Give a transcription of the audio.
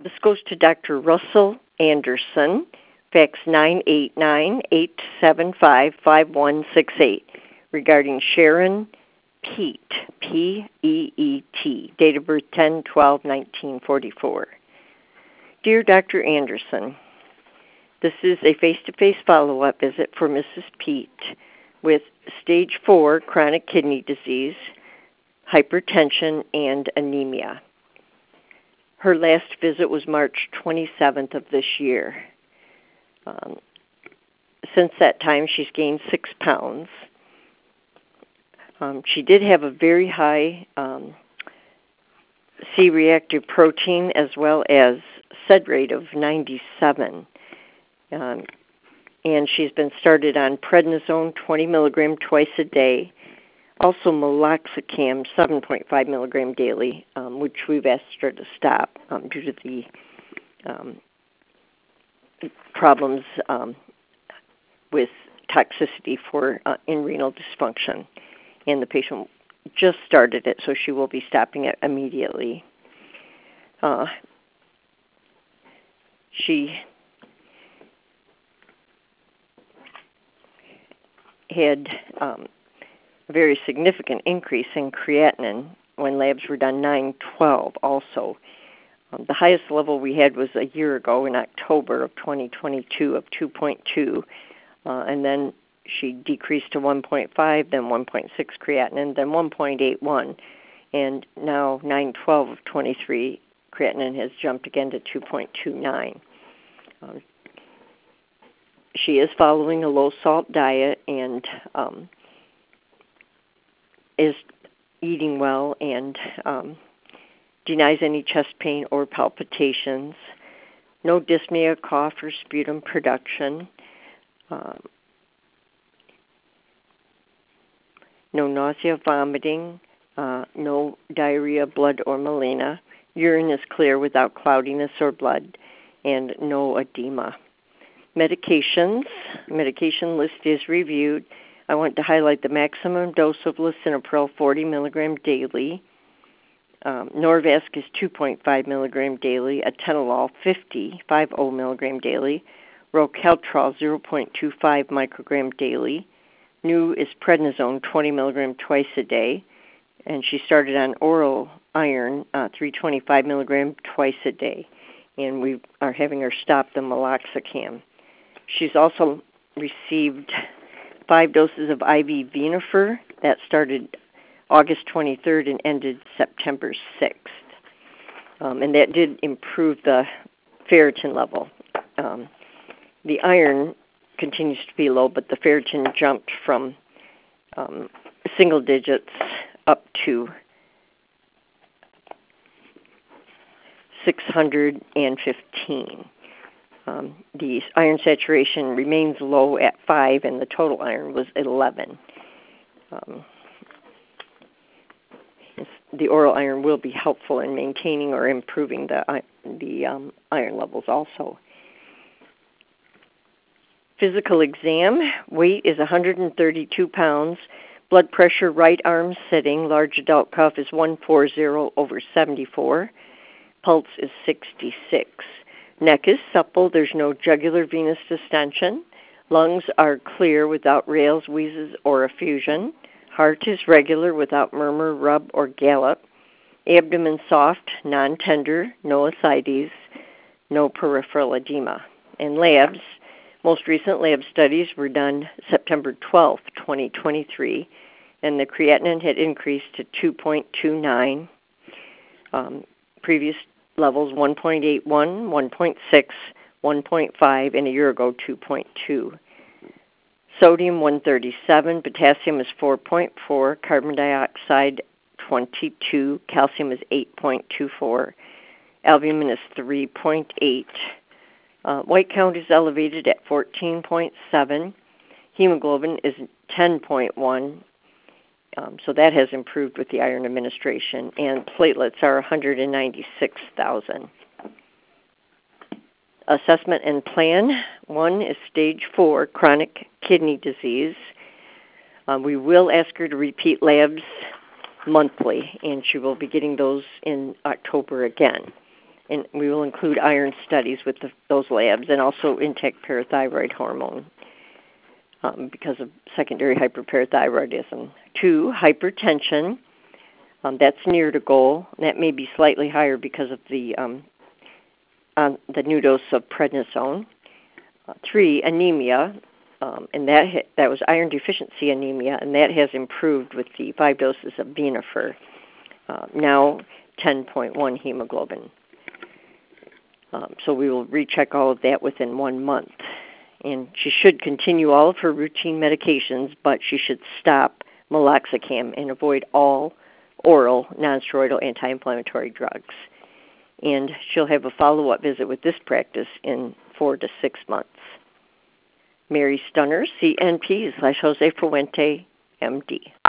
This goes to Dr. Russell Anderson, fax 989-875-5168, regarding Sharon Peet, P-E-E-T, date of birth 10/12/1944. Dear Dr. Anderson, this is a face-to-face follow-up visit for Mrs. Peet with stage 4 chronic kidney disease, hypertension, and anemia. Her last visit was March 27th of this year. Since that time, she's gained 6 pounds. She did have a very high C-reactive protein as well as SED rate of 97. And she's been started on prednisone 20 milligram twice a day, also meloxicam 7.5 milligram daily, which we've asked her to stop due to the problems with toxicity in renal dysfunction. And the patient just started it, so she will be stopping it immediately. She had a very significant increase in creatinine when labs were done 9/12 also. The highest level we had was a year ago in October of 2022 of 2.2, and then she decreased to 1.5, then 1.6 creatinine, then 1.81, and now 9/12 of 23, creatinine has jumped again to 2.29. She is following a low-salt diet and is eating well and denies any chest pain or palpitations, no dyspnea, cough, or sputum production, no nausea, vomiting, no diarrhea, blood, or melena. Urine is clear without cloudiness or blood, and no edema. Medication list is reviewed. I want to highlight the maximum dose of lisinopril, 40 milligram daily. Norvasc is 2.5 milligram daily. Atenolol, 50 milligram daily. Rocaltrol, 0.25 microgram daily. New is prednisone, 20 milligram twice a day. And she started on oral iron, 325 milligram twice a day. And we are having her stop the meloxicam. She's also received 5 doses of IV Venofer. That started August 23rd and ended September 6th. And that did improve the ferritin level. The iron continues to be low, but the ferritin jumped from single digits up to 615. The iron saturation remains low at 5, and the total iron was 11. The oral iron will be helpful in maintaining or improving the iron levels also. Physical exam, weight is 132 pounds. Blood pressure, right arm sitting. Large adult cuff is 140/74. Pulse is 66. Neck is supple. There's no jugular venous distension. Lungs are clear without rales, wheezes, or effusion. Heart is regular without murmur, rub, or gallop. Abdomen soft, non-tender, no ascites, no peripheral edema. And labs, most recent lab studies were done September 12th, 2023, and the creatinine had increased to 2.29. Previous levels 1.81, 1.6, 1.5, and a year ago 2.2. Sodium 137, potassium is 4.4, carbon dioxide 22, calcium is 8.24, albumin is 3.8. White count is elevated at 14.7. Hemoglobin is 10.1. So that has improved with the iron administration. And platelets are 196,000. Assessment and plan. 1 is stage 4, chronic kidney disease. We will ask her to repeat labs monthly, and she will be getting those in October again. And we will include iron studies with those labs, and also intact parathyroid hormone because of secondary hyperparathyroidism. 2, hypertension. That's near to goal. That may be slightly higher because of the new dose of prednisone. 3, anemia, and that was iron deficiency anemia, and that has improved with the 5 doses of Venofer. Now 10.1 hemoglobin. So we will recheck all of that within 1 month. And she should continue all of her routine medications, but she should stop meloxicam and avoid all oral nonsteroidal anti-inflammatory drugs. And she'll have a follow-up visit with this practice in 4 to 6 months. Mary Stunner, CNP /Jose Fuente, MD.